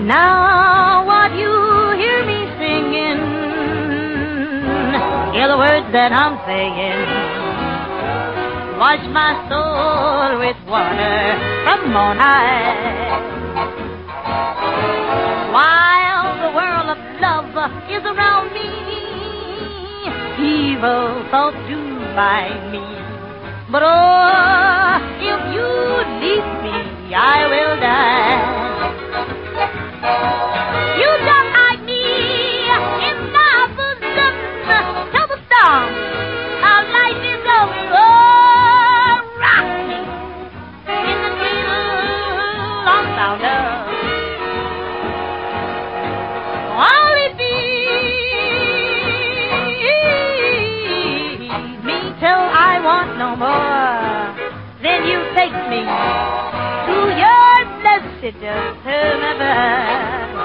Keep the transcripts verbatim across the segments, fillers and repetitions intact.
Now what you hear me singing, hear the words that I'm saying. Wash my soul with water from on high. While the world of love is around me, evil thoughts do find me. But oh, if you leave me, I will die. You just hide me in my bosom till the storm of life is over. Oh, rock me in the cradle of sound love. Only feed me till I want no more. Then you take me to your blessed heaven.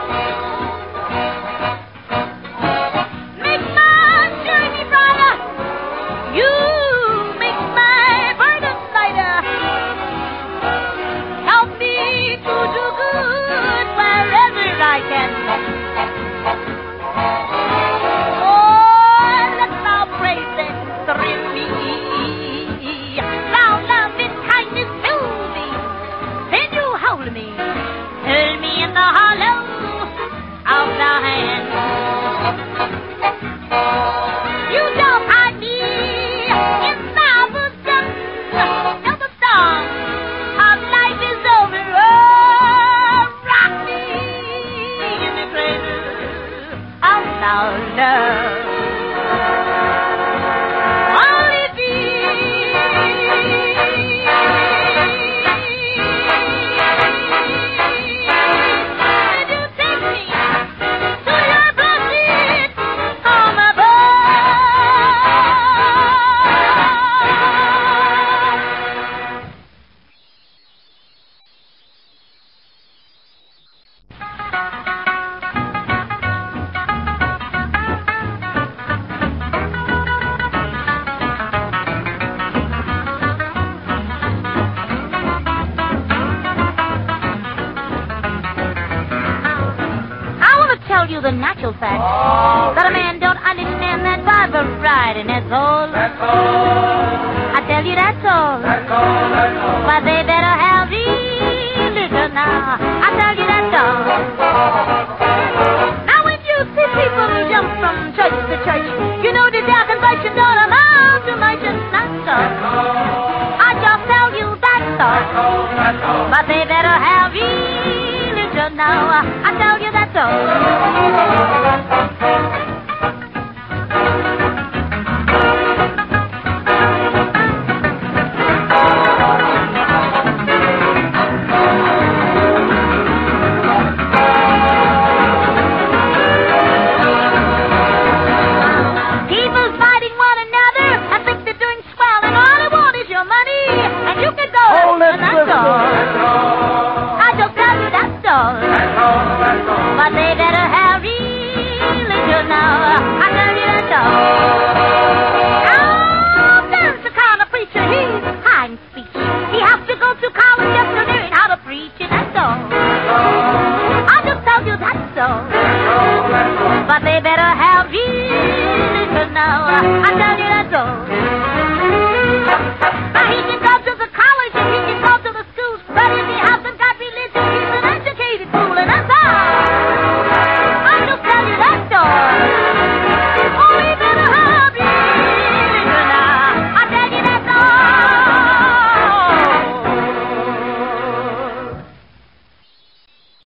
Make my journey brighter. You make my burden lighter. Help me to do good wherever I can. Oh, let thou praises thrill me. Thou love and kindness fill me. Then you hold me. Hold me in the hollow of thy hand. You don't hide me in thy bosom till the storm of life is over. Oh, rock me in the cradle of thy love. Only the natural fact oh, that a man don't understand that Bible right, and that's all. That's all. I tell you, that's all. That's all. That's all. But they better have religion now. I tell you, that's all. Now, when you see people jump from church to church, you know the their conversion don't amount to much, and that's all. I just tell you, that's all. That's all. That's all. But they better have religion now. I tell you, that's all. But they better have religion now. I tell you.